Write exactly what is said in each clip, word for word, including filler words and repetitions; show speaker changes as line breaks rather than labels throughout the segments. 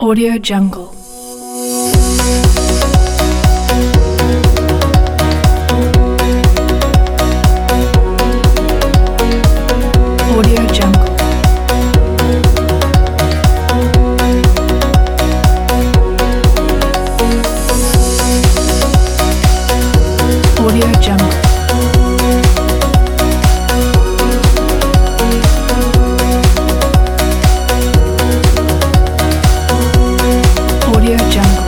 Audio Jungle. Audio Jungle. Audio Jungle. Audio Jungle.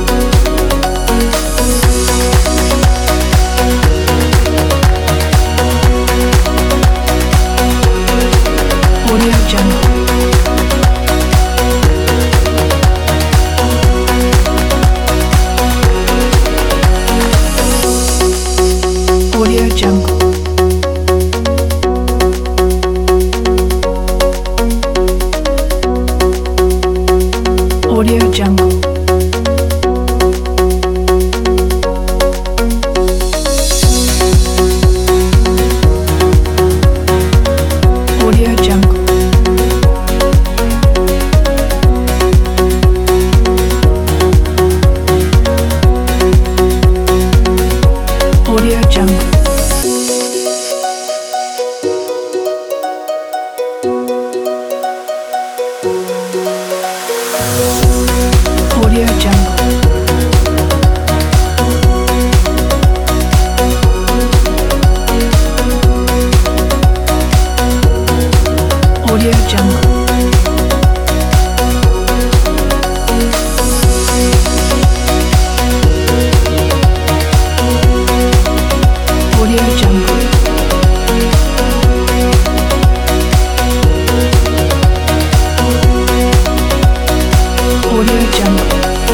Audio Jungle. Audio Jungle. Audio Jungle. Audio Jungle. Audio Jungle. Audio Jungle. Audio Jungle. Audio Jungle. Audio Jungle.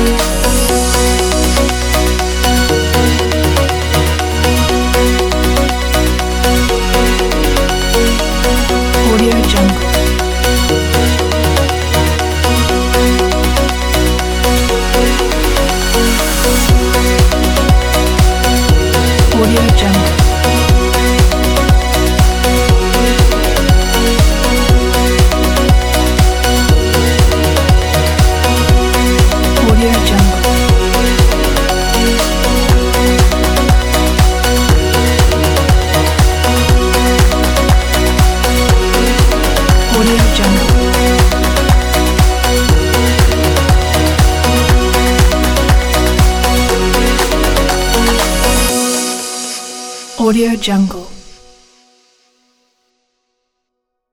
Audio Jungle. Audio Jungle. Audio Jungle. Audio Jungle. Audio Jungle.